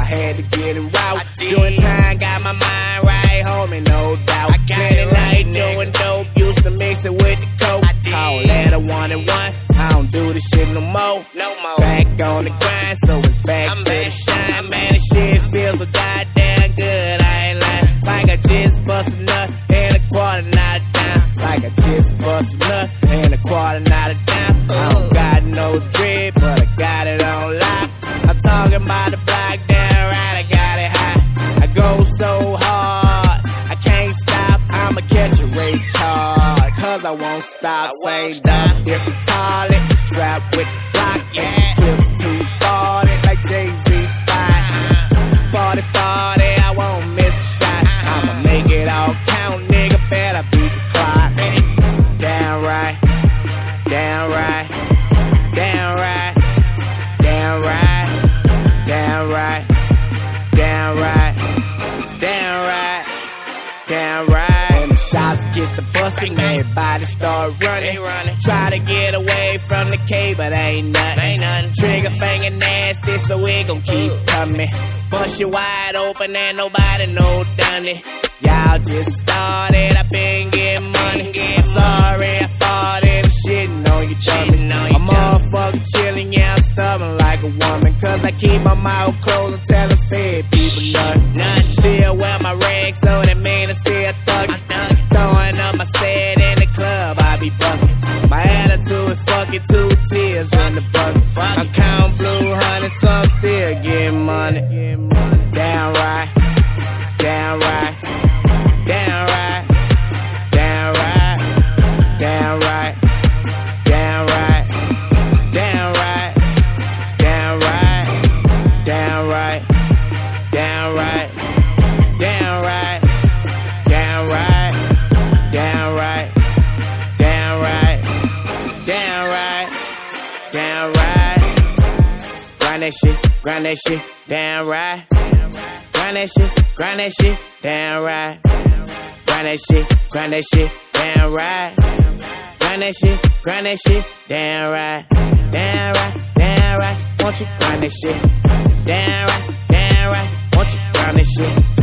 had to get it right. Doing time, got my mind right, homie, no doubt. Plenty night doing dope, used to mix it with the coke. Call that a 1 and 1. I don't do this shit no more. Back on the grind, so it's back to the shine. Man, this shit feels so goddamn good, I ain't lying. Like I just bust a nut and a quarter, not a dime. Like I just bust a nut and a quarter, not a dime. I don't got no drip, but I got it on lock. I'm talking about the block down right, I got it high. I go so hard, I can't stop. I'ma catch a race hard, cause I won't stop. Saved up, if retarded, strapped with the block, extra clips 240, like Jay-Z spot. 40-40, I won't miss a shot. I'ma make it all count, nigga, better beat the clock. Down right, down right, down right, down right, down right, down right, down right, down right. And the shots get the bustin', everybody start running. Try to get away from the K, but ain't nothing. Trigger finger nasty, so we gon' keep coming. Bust you wide open and nobody know done it. Y'all just started, I been getting money. I'm sorry, I farted, I'm shitting on you dummies. I'm motherfucking chillin', yeah, I'm stubborn like a woman. Cause I keep my mouth closed and tellin' fed people nothing. Still wear my rag, so that mean I'm still thuggin'. Throwing up my set in the club, I be buckin'. My attitude is fucking 2 tears in the bucket. I'm counting blue honey, so I'm still getting money. Down right, down right, down right, down right, down right, down right, down right, down right, down right, down right, down right, down right, down right, down right, down right, down right. Grind that shit, down right. Grind that shit, down right. Grind that shit, down right. Grind that shit, down right. Down right, down right. Won't you grind that shit? Down right, won't you grind that shit?